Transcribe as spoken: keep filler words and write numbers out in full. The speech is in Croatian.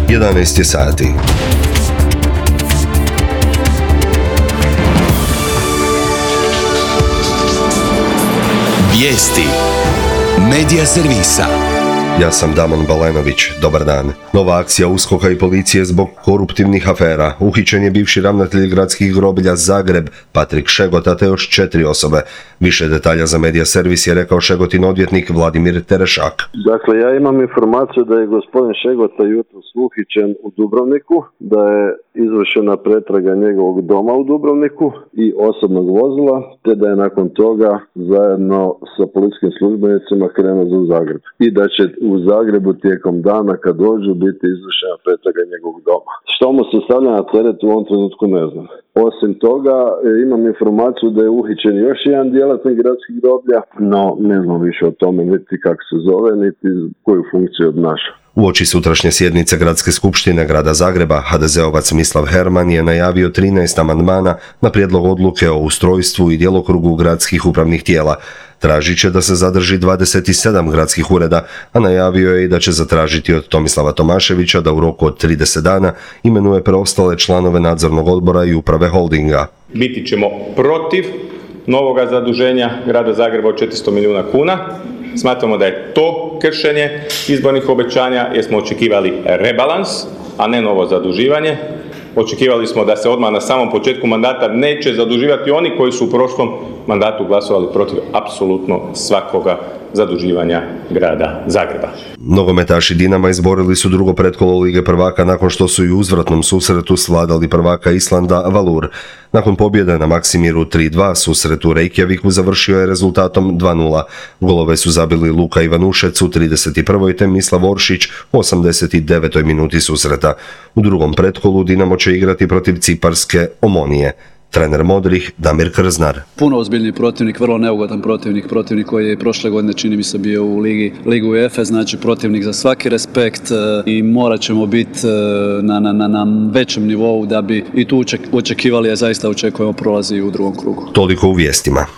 jedanaest je sati. Vijesti Medija servisa. Ja sam Damon Balenović, dobar dan. Nova akcija USKOK-a i policije zbog koruptivnih afera. Uhićen je bivši ravnatelj gradskih groblja Zagreb, Patrik Šegota, te još četiri osobe. Više detalja za Medija servis je rekao Šegotin odvjetnik Vladimir Terešak. Dakle, ja imam informaciju da je gospodin Šegota jutros uhićen u Dubrovniku, da je izvršena pretraga njegovog doma u Dubrovniku i osobnog vozila, te da je nakon toga zajedno sa policijskim službenicima krenuo za Zagreb. I da će u Zagrebu tijekom dana kad dođu biti izvršena pretraga njegovog doma. Što mu se stavlja na teret u ovom trenutku ne znam. Osim toga imam informaciju da je uhićen još jedan djelatnik gradskih groblja, no ne znam više o tome niti kako se zove, niti koju funkciju obnaša. Uoči sutrašnje sjednice Gradske skupštine Grada Zagreba, ha de zeovac Mislav Herman je najavio trinaest amandmana na prijedlog odluke o ustrojstvu i djelokrugu gradskih upravnih tijela. Tražit će da se zadrži dvadeset sedam gradskih ureda, a najavio je i da će zatražiti od Tomislava Tomaševića da u roku od trideset dana imenuje preostale članove nadzornog odbora i uprave holdinga. Biti ćemo protiv novoga zaduženja Grada Zagreba od četiristo milijuna kuna. Smatramo da je to kršenje izbornih obećanja jer smo očekivali rebalans, a ne novo zaduživanje. Očekivali smo da se odmah na samom početku mandata neće zaduživati oni koji su u prošlom mandatu glasovali protiv apsolutno svakoga zaduživanja Grada Zagreba. Nogometaši Dinama izborili su drugo pretkolo Lige prvaka nakon što su i u uzvratnom susretu svladali prvaka Islanda Valur. Nakon pobjede na Maksimiru tri dva, susret u Reykjaviku završio je rezultatom dva nula. Golove su zabili Luka Ivanušec u trideset prvoj te Mislav Oršić u osamdeset devetoj minuti susreta. U drugom pretkolu Dinamo će igrati protiv ciparske Omonije. Trener Modrih Damir Krznar. Puno ozbiljni protivnik, vrlo neugodan protivnik, protivnik koji je prošle godine čini mi se bio u ligi, ligu UEFA, znači protivnik za svaki respekt i morat ćemo biti na, na, na, na većem nivou da bi i tu očekivali, a zaista očekujemo prolazi u drugom krugu. Toliko u vijestima.